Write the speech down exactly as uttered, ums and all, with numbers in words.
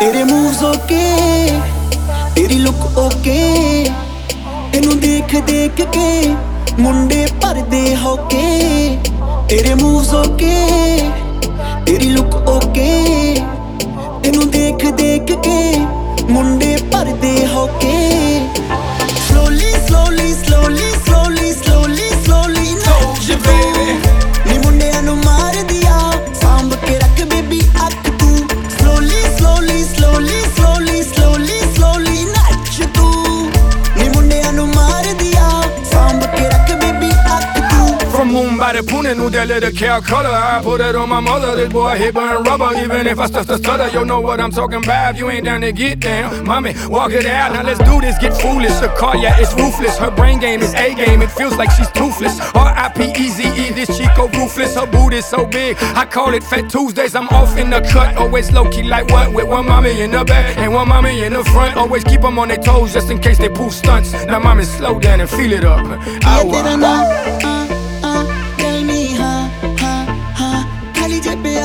तेरे moves okay, तेरी look okay, तेनू देख देख के मुंडे भरदे होके। तेरे मूव्स ओके, तेरी लुक ओके, तेनू देख देख के मुंडे भरदे होके। Slowly, slowly, slowly, slowly, slowly, slowly नच तू, नी मुंडियां नू मार दिया सांभ के रख बेबी अख तू। Slowly, slowly, slowly, slowly, slowly, slowly नच तू, नी मुंडियां नू मार दिया सांभ के रख बेबी अख तू। From Mumbai to Pune, knew that little Calcutta. I put it on my mother, this boy hit burn rubber. Even if I stuff the stutter, you know what I'm talking about. You ain't down to get down, mommy, walk it out. Now let's do this, get foolish. The car, yeah, it's ruthless. Her brain game is A game, it feels like she's toothless. R I P E Z E, this Chico ruthless. Her booty so big, I call it Fat Tuesdays. I'm off in the cut, always low-key like what? With one mommy in the back and one mommy in the front. Always keep them on their toes just in case they pull stunts. Now mommy, slow down and feel it up. Yeah, तेरा ना, ah, ah, tell me, हाँ, हाँ, हाँ, खाली जेब पे